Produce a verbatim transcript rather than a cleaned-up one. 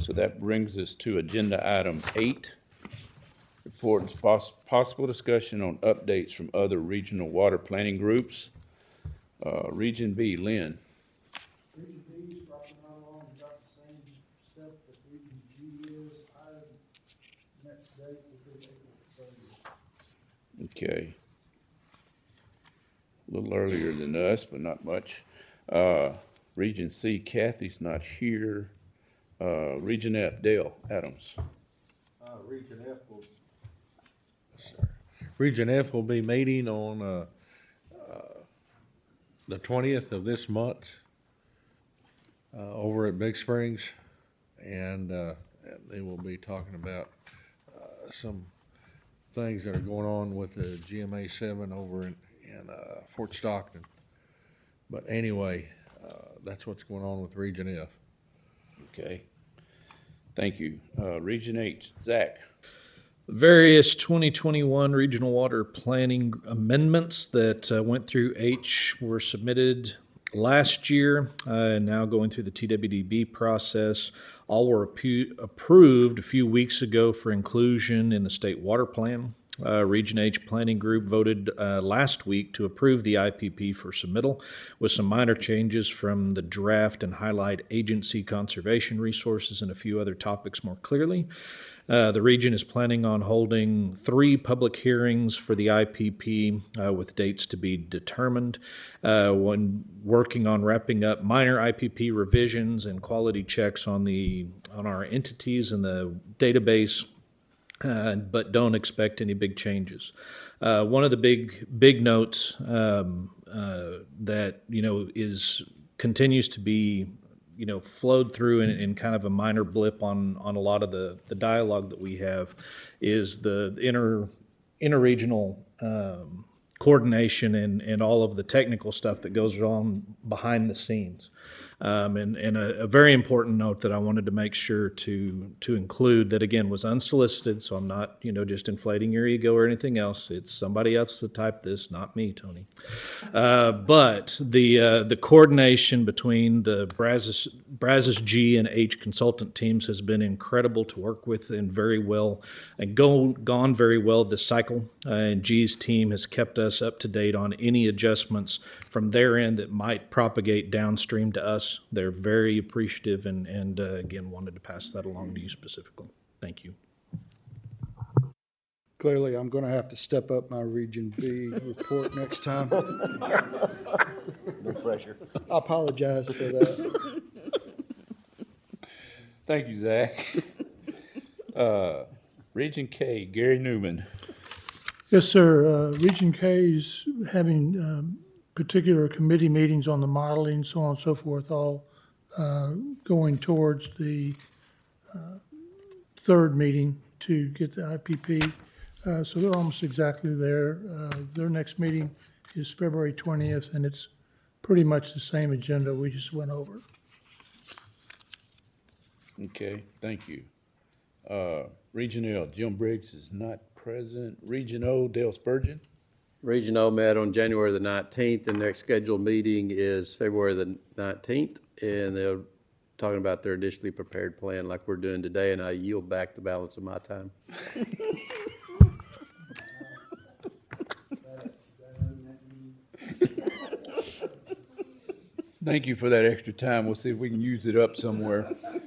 So that brings us to agenda item eight. Reports, poss- possible discussion on updates from other regional water planning groups. Uh, Region B, Lynn. Region B is probably not along, got the same stuff that Region G is. I, next date will be April thirtieth. Okay. A little earlier than us, but not much. Uh, Region C, Kathy's not here. Uh, Region F, Dale Adams. Uh, Region F will, sorry. Region F will be meeting on, uh, uh, the twentieth of this month, uh, over at Big Springs. And, uh, and they will be talking about, uh, some things that are going on with the G M A seven over in, in, uh, Fort Stockton. But anyway, uh, that's what's going on with Region F. Okay. Thank you. Uh, Region H, Zach. Various twenty twenty-one regional water planning amendments that uh, went through H were submitted last year uh, and now going through the T W D B process. All were appu- approved a few weeks ago for inclusion in the state water plan. Uh, Region H Planning Group voted uh, last week to approve the I P P for submittal with some minor changes from the draft and highlight agency conservation resources and a few other topics more clearly. Uh, the region is planning on holding three public hearings for the I P P uh, with dates to be determined. Uh, when working on wrapping up minor I P P revisions and quality checks on the on our entities in the database, uh, but don't expect any big changes. Uh, one of the big big notes um, uh, that you know is continues to be you know, flowed through in, in kind of a minor blip on, on a lot of the, the dialogue that we have is the inter, interregional um, coordination and, and all of the technical stuff that goes on behind the scenes. Um, and and a, a very important note that I wanted to make sure to to include that again was unsolicited, so I'm not you know just inflating your ego or anything else. It's somebody else that typed this, not me, Tony. Uh, but the uh, the coordination between the Brazos Brazos G and H consultant teams has been incredible to work with and very well and go gone very well this cycle. Uh, and G's team has kept us up to date on any adjustments from their end that might propagate downstream to us. They're very appreciative and, and uh, again, wanted to pass that along to you specifically. Thank you. Clearly, I'm gonna have to step up my Region B report next time. No pressure. I apologize for that. Thank you, Zach. Uh, Region K, Gary Newman. Yes, sir. Uh, Region K is having um, particular committee meetings on the modeling, so on and so forth, all uh, going towards the uh, third meeting to get the I P P. Uh, So they're almost exactly there. Uh, Their next meeting is February twentieth, and it's pretty much the same agenda we just went over. Okay, thank you. Uh, Region L, Jim Briggs is not present. Region O, Dale Spurgeon. Region O met on January the nineteenth, and their scheduled meeting is February the nineteenth, and they're talking about their initially prepared plan like we're doing today, and I yield back the balance of my time. Thank you for that extra time. We'll see if we can use it up somewhere.